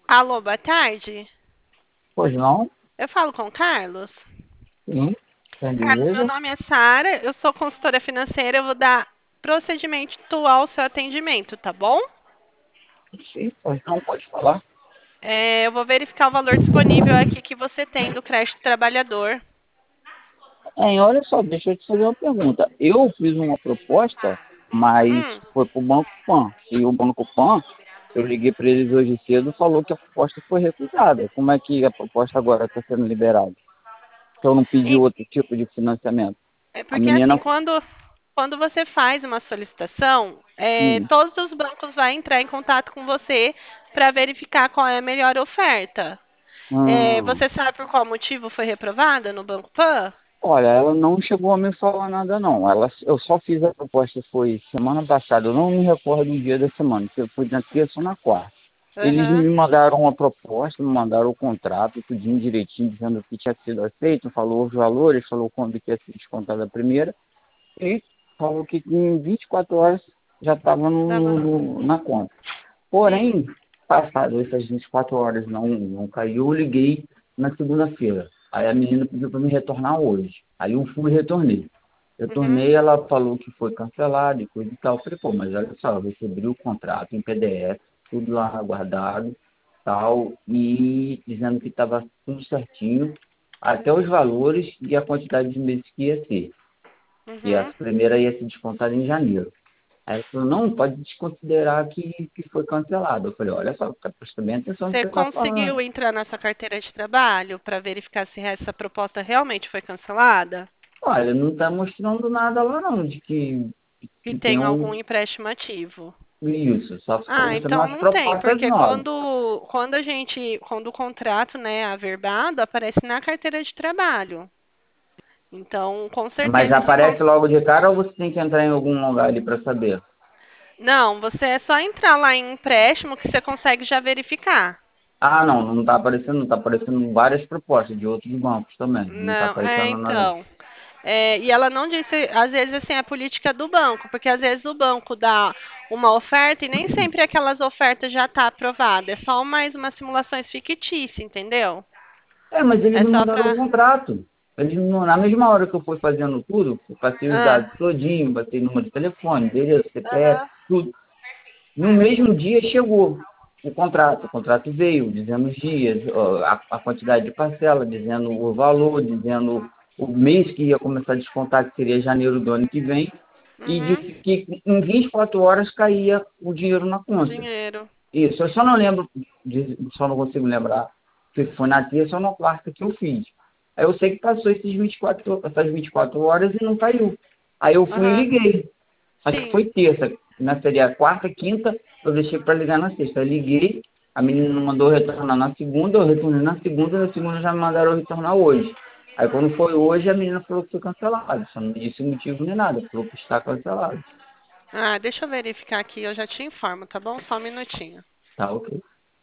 Alô, boa tarde. Pois não? Eu falo com o Carlos. Sim, Carlos, meu beleza. nome é Sara, eu sou consultora financeira, eu vou dar procedimento ao seu atendimento, tá bom? Sim, pois não, pode falar. Eu vou verificar o valor disponível aqui que você tem do crédito trabalhador. Olha só, deixa eu te fazer uma pergunta. Eu fiz uma proposta, mas Hum, foi para o Banco Pan. E o Banco Pan, eu liguei para eles hoje cedo, falou que a proposta foi recusada. Como é que a proposta agora está sendo liberada? Se eu não pedi e- outro tipo de financiamento? é A porque assim, menina, quando você faz uma solicitação, hum, todos os bancos vão entrar em contato com você para verificar qual é a melhor oferta. hum, Você sabe por qual motivo foi reprovada no Banco Pan? olha, ela não chegou a me falar nada não. Eu só fiz a proposta, foi semana passada, eu não me recordo do dia da semana, se eu fui na terça ou na quarta. Eles Aham. me mandaram uma proposta, me mandaram o contrato, tudinho direitinho, dizendo que tinha sido aceito, falou os valores, falou quando que ia ser descontada a primeira, e falou que em 24 horas já estava Tava. na conta. Sim. Porém, passado essas 24 horas não caiu, eu liguei na segunda-feira. Aí a menina pediu para me retornar hoje. Aí eu fui e retornei. Uhum. Retornei, ela falou que foi cancelado e coisa e tal. Eu falei, pô, mas olha só, eu recebi o contrato em PDF, tudo lá guardado, tal, e dizendo que estava tudo certinho, até os valores e a quantidade de meses que ia ser. E a Uhum. primeira ia ser descontada em janeiro. Aí ele falou, não, pode desconsiderar que foi cancelado. Eu falei, olha só, presta bem atenção no que Você você está falando. conseguiu entrar nessa carteira de trabalho para verificar se essa proposta realmente foi cancelada? Olha, não está mostrando nada lá não, de E que tem tem um algum empréstimo ativo? isso, só ficou Ah, mostrando então as não tem, propostas porque novas. quando o contrato, né, é averbado, aparece na carteira de trabalho. Então, com Mas certeza você aparece logo de cara ou você tem que entrar em algum lugar ali para saber? Não, você é só entrar lá em empréstimo que você consegue já verificar. Ah, não está aparecendo, não está aparecendo várias propostas de outros bancos também. Não está Não, aparecendo nada. então. E ela não disse, às vezes, assim, a política do banco, porque às vezes o banco dá uma oferta e nem sempre aquelas ofertas já tá aprovada. É só mais uma simulação fictícia, entendeu? É, mas eles É me só mandaram o pra. contrato. Na mesma hora que eu fui fazendo tudo, eu passei os Ah, dados todinho, passei número de telefone, endereço, CPF, aham. tudo. No mesmo dia chegou o contrato veio, dizendo os dias, ó, a quantidade de parcela, dizendo o valor, dizendo o mês que ia começar a descontar, que seria janeiro do ano que vem, e Uhum. disse que em 24 horas caía o dinheiro na O conta. dinheiro. Isso, eu só não lembro, só não consigo lembrar se foi na terça ou na quarta que eu fiz. Aí eu sei que passou essas 24 horas e não caiu. Aí eu fui e Aham. liguei. Acho que Sim. foi terça, né? Seria quarta, quinta, eu deixei para ligar na sexta. Eu liguei, a menina me mandou retornar na segunda, eu retornei na segunda já me mandaram retornar hoje. Aí quando foi hoje, a menina falou que foi cancelado. Só não disse o motivo nem nada, falou que está cancelado. Ah, deixa eu verificar aqui, eu já te informo, tá bom? Só um minutinho. Tá ok.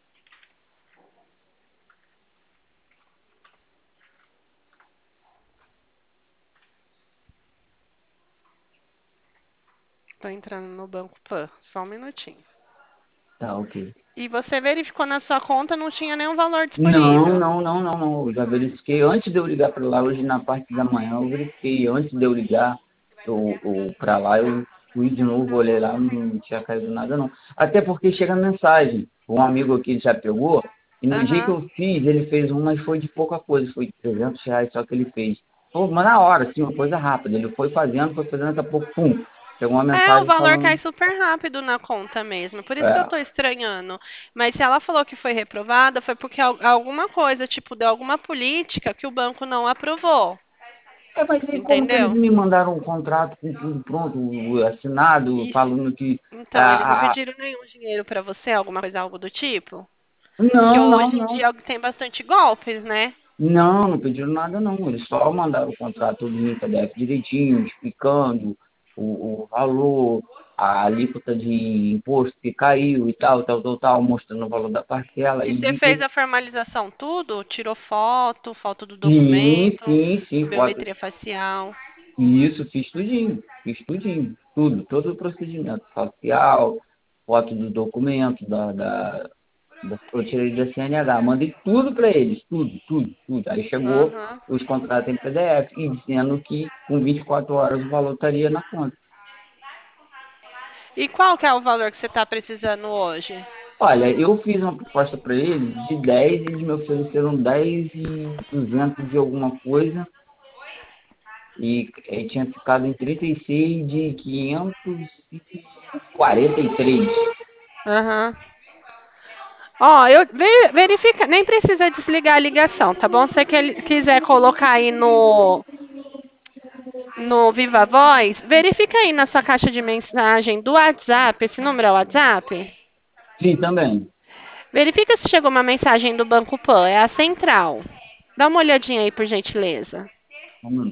Tô entrando no Banco Pan, só um minutinho. Tá ok. E você verificou na sua conta, não tinha nenhum valor Não, disponível. não, não, não, não. Eu já verifiquei antes de eu ligar para lá, hoje na parte da manhã, eu verifiquei. Antes de eu ligar para lá, eu fui de novo, olhei lá, não tinha caído nada, não. Até porque chega a mensagem. Um amigo aqui já pegou, e no dia que Aham. eu fiz, ele fez um, mas foi de pouca coisa, foi de R$ 300 só que ele fez. Pô, mas na hora, assim, uma coisa rápida. Ele foi fazendo, daqui a pouco, pum, chegou uma O mensagem valor cai falando. super rápido na conta mesmo. Por isso que eu É, tô estranhando. Mas se ela falou que foi reprovada, foi porque alguma coisa, tipo, deu alguma política que o banco não aprovou. mas aí como que eles Entendeu? me mandaram um contrato com tudo pronto, assinado, Isso. falando que. Então, eles não A, a, pediram nenhum dinheiro pra você, alguma coisa, algo do tipo? Porque não, não, hoje em não. dia tem bastante golpes, né? Não pediram nada não. Eles só mandaram o contrato todo em PDF direitinho, explicando o valor, a alíquota de imposto que caiu e tal, tal, tal, tal, mostrando o valor da parcela. E E você de fez que a formalização tudo? Tirou foto, foto do sim, documento, sim, sim, foto. biometria facial. Isso, fiz tudinho, tudo, todo o procedimento facial, foto do documento, Eu tirei da CNH, mandei tudo para eles, tudo, tudo, tudo. Aí chegou Aham. os contratos em PDF e dizendo que com 24 horas o valor estaria na conta. E qual que é o valor que você está precisando hoje? Olha, eu fiz uma proposta para eles de 10 e eles me ofereceram 10 e 200 de alguma coisa e tinha ficado em 36 de 543. Aham. Ó, eu verifica, nem precisa desligar a ligação, tá bom? Se você quiser colocar aí no Viva Voz, verifica aí na sua caixa de mensagem do WhatsApp, esse número é o WhatsApp? Sim, também. Verifica se chegou uma mensagem do Banco Pan, é a central. Dá uma olhadinha aí, por gentileza. Vamos.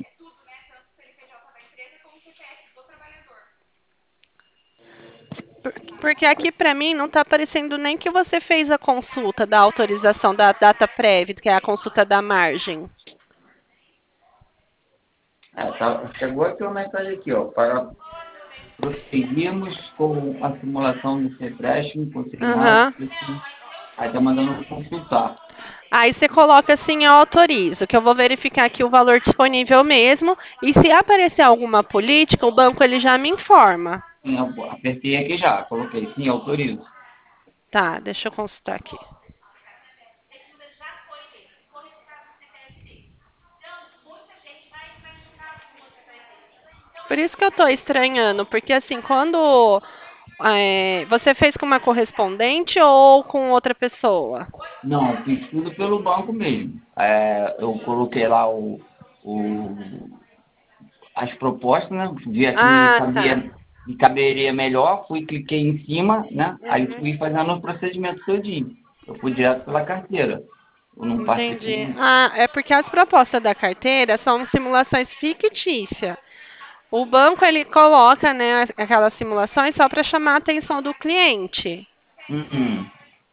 Porque aqui pra mim não tá aparecendo nem que você fez a consulta da autorização da data prévia, que é a consulta da margem. Chegou aqui uma mensagem aqui, ó, para prosseguirmos com a simulação do empréstimo consignado. Aham. Aí tá mandando consultar. Aí você coloca assim, eu autorizo, que eu vou verificar aqui o valor disponível mesmo. E se aparecer alguma política, o banco ele já me informa. Sim, eu apertei aqui já, coloquei sim, autorizo. Tá, deixa eu consultar aqui. Por isso que eu tô estranhando, porque assim, quando você fez com uma correspondente ou com outra pessoa? Não, fiz tudo pelo banco mesmo. Eu coloquei lá as propostas, né? Vi a que Ah, tá. me caberia melhor, cliquei em cima, né? Aí Uhum, fui fazendo o procedimento todinho. Eu fui direto pela carteira. Eu não passei por entendi. Ah, é porque as propostas da carteira são simulações fictícias. O banco ele coloca, né, aquelas simulações só para chamar a atenção do cliente. Uhum.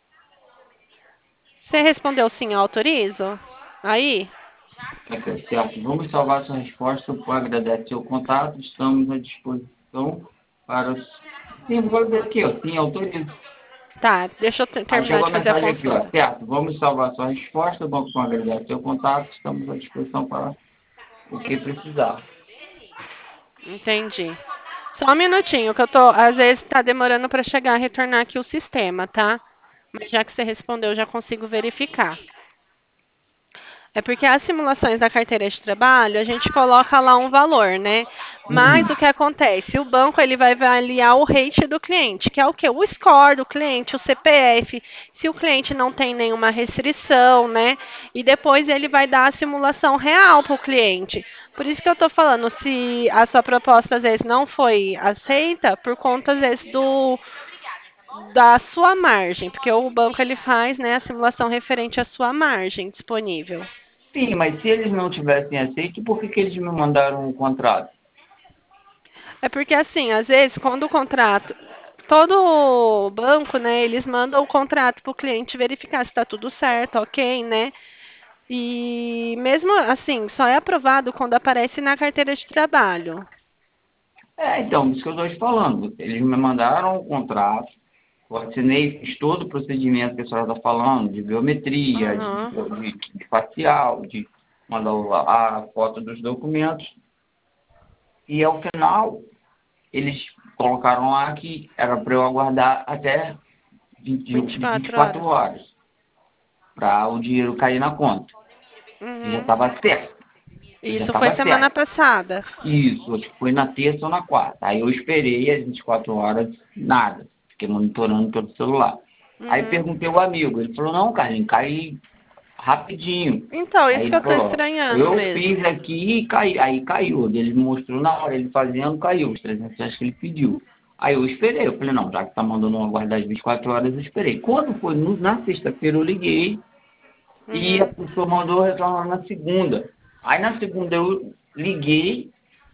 Você respondeu sim, eu autorizo? Aí? Certo. Vamos salvar sua resposta. Eu agradecer seu contato. Estamos à disposição para os. Sim, vou ver aqui, ó. Sim, autorizo. Tá, deixa eu Aí terminar chegou a de fazer a mensagem aqui, ó. consulta. Certo, vamos salvar sua resposta. Vamos agradar seu contato. Estamos à disposição para o que precisar. Entendi. Só um minutinho, que eu tô, às vezes tá demorando para chegar a retornar aqui o sistema, tá? Mas já que você respondeu, eu já consigo verificar. É porque as simulações da carteira de trabalho, a gente coloca lá um valor, né? Mas Uhum. o que acontece? O banco ele vai avaliar o rate do cliente, que é o quê? O score do cliente, o CPF, se o cliente não tem nenhuma restrição, né? E depois ele vai dar a simulação real para o cliente. Por isso que eu estou falando, se a sua proposta às vezes não foi aceita, por conta às vezes da sua margem, porque o banco ele faz, né, a simulação referente à sua margem disponível. Sim, mas se eles não tivessem aceito, por que eles me mandaram o contrato? É porque assim, às vezes, quando o contrato, todo banco, né, eles mandam o contrato para o cliente verificar se está tudo certo, ok, né? E mesmo assim, só é aprovado quando aparece na carteira de trabalho. Então, isso que eu estou te falando. Eles me mandaram o contrato, eu assinei, fiz todo o procedimento que a senhora está falando, de biometria, Aham. de facial, de mandar a foto dos documentos. E ao final, eles colocaram lá que era para eu aguardar até 24 24 horas. horas para o dinheiro cair na conta. E já Uhum. estava certo. Já Isso foi estava semana certo. passada. Isso, acho que foi na terça ou na quarta. Aí eu esperei as 24 horas, nada. Fiquei monitorando pelo celular. Aí Uhum. perguntei ao amigo, ele falou, não, Carlinhos, cai rapidinho. Então, Aí isso que ele eu tô falou, estranhando eu mesmo. fiz aqui e aí caiu. Ele me mostrou na hora, ele fazendo, caiu, os 300 reais que ele pediu. Aí eu esperei, eu falei, não, já que tá mandando eu aguardar as 24 horas, eu esperei. Quando foi na sexta-feira, eu liguei e a Uhum. pessoa mandou retornar na segunda. Aí na segunda eu liguei,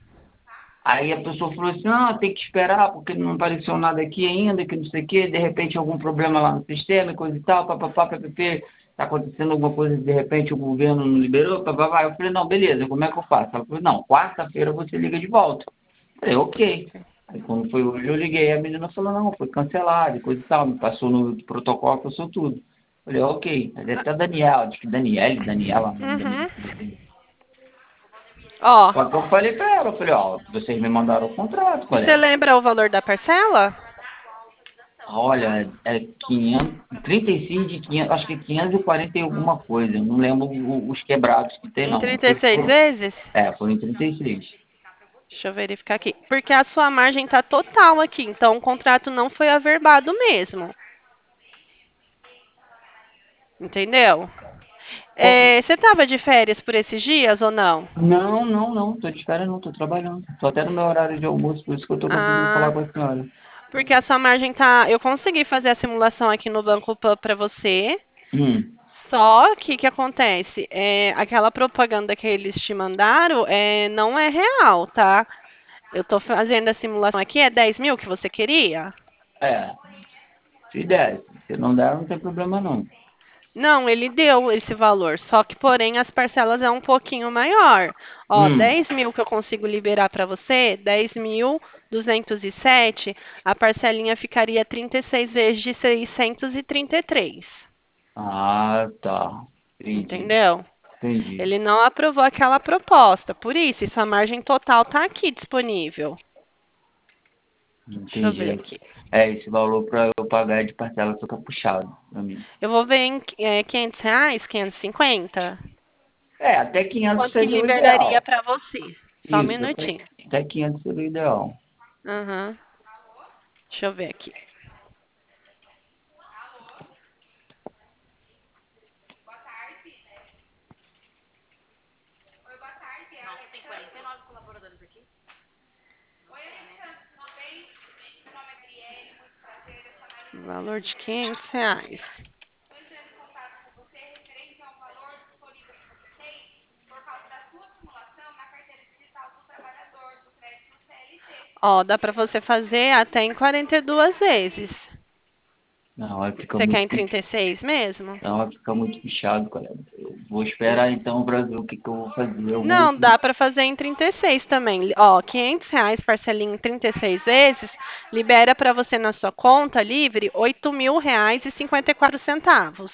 aí a pessoa falou assim, tem que esperar, porque não apareceu nada aqui ainda, que não sei o quê, de repente algum problema lá no sistema, e coisa e tal, papapá, ppp, tá acontecendo alguma coisa, de repente o governo não liberou, papapá. Eu falei, não, beleza, como é que eu faço? Ela falou, não, quarta-feira você liga de volta. Eu falei, ok. Aí quando foi hoje eu liguei, a menina falou, não, foi cancelado, e coisa e tal, me passou no protocolo, passou tudo. Falei, ok. Deve estar Daniela, acho que Daniele, Daniela, o nome da minha Uhum. filha. Ó, Só que eu falei pra ela, eu falei, ó, vocês me mandaram o contrato, você colega. lembra o valor da parcela? Olha, é 500, 36 de 500, acho que 540 e alguma coisa. Eu não lembro os quebrados que tem, Em não. 36 vezes? Foram em 36. Deixa eu verificar aqui. Porque a sua margem está total aqui, então o contrato não foi averbado mesmo. Entendeu? Ó, Você estava de férias por esses dias ou não? não, não, não. Tô de férias não, tô trabalhando. Tô até no meu horário de almoço, por isso que eu tô conseguindo falar Ah, com a senhora. porque a sua margem tá. Eu consegui fazer a simulação aqui no Banco Pan para você. Hum. Só que o que acontece? Aquela propaganda que eles te mandaram não é real, tá? Eu tô fazendo a simulação aqui, é 10 mil que você queria? É, se der. Se não der, não tem problema não. Não, ele deu esse valor, só que porém as parcelas é um pouquinho maior. Ó, Hum. 10 mil que eu consigo liberar para você, 10.207, a parcelinha ficaria 36 vezes de 633, Ah, tá. Entendi. entendeu? Entendi. Ele não aprovou aquela proposta, por isso, sua margem total está aqui disponível. Deixa eu ver Entendi. aqui. Esse valor para eu pagar de parcela fica puxado pra mim. Eu vou ver em R$ 500, 550. Até 500 Quanto que seria o liberaria ideal. para você? Só um Isso, minutinho. até 500 seria o ideal. Aham. Deixa eu ver aqui. Valor de R$ 500. Ó, dá para você fazer até em 42 vezes. Não, vai ficar Você quer muito, em 36 mesmo? não, vai ficar muito puxado, colega. Eu vou esperar então para ver o que que eu vou fazer. Eu vou. Não, dá para fazer em 36 também. Ó, R$ 500 parcelinha em 36 vezes, libera para você na sua conta livre R$ 8.000,54.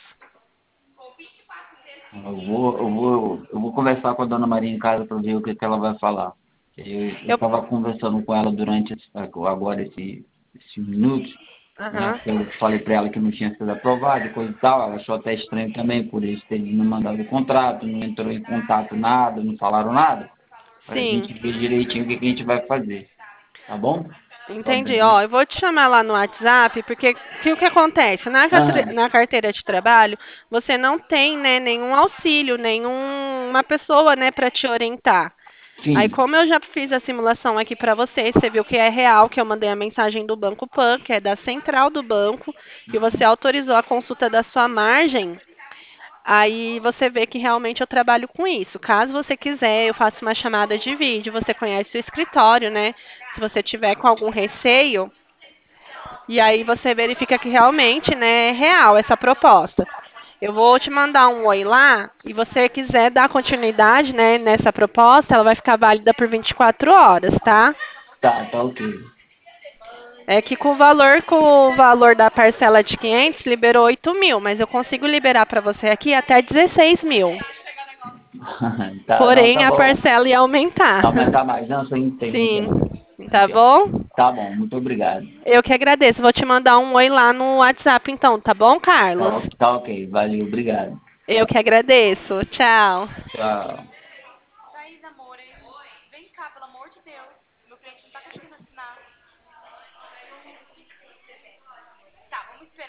Eu vou conversar com a dona Maria em casa para ver o que que ela vai falar. Eu Eu, estava conversando com ela durante agora esses minutos, né? aham. Eu falei para ela que não tinha sido aprovado e coisa e tal. Ela achou até estranho também por eles terem me mandado o contrato, não entrou em contato nada, não falaram nada. Para a Sim, gente ver direitinho o que que a gente vai fazer. Tá bom? Tá entendi. bem. Ó, eu vou te chamar lá no WhatsApp, porque o que acontece? Ah, Na carteira de trabalho, você não tem, né, nenhum auxílio, nenhuma pessoa, né, para te orientar. Aí, sim. como eu já fiz a simulação aqui para você, você viu que é real, que eu mandei a mensagem do Banco Pan, que é da central do banco, que você autorizou a consulta da sua margem. Aí você vê que realmente eu trabalho com isso. Caso você quiser, eu faço uma chamada de vídeo, você conhece o escritório, né? Se você tiver com algum receio, e aí você verifica que realmente, né, é real essa proposta. Eu vou te mandar um oi lá e você quiser dar continuidade, né, nessa proposta, ela vai ficar válida por 24 horas, tá? Tá ok. É que com o valor da parcela de 500 liberou 8 mil, mas eu consigo liberar para você aqui até 16 mil. Tá, não, Porém, tá a bom. parcela ia aumentar. Aumentar mais? Não, eu entendo, Sim, entendo. tá Entendo. bom? Tá bom, muito obrigado. Eu que agradeço. Vou te mandar um oi lá no WhatsApp então, tá bom, Carlos? Tá ok, valeu, obrigado. Eu que agradeço. Tchau. Tchau.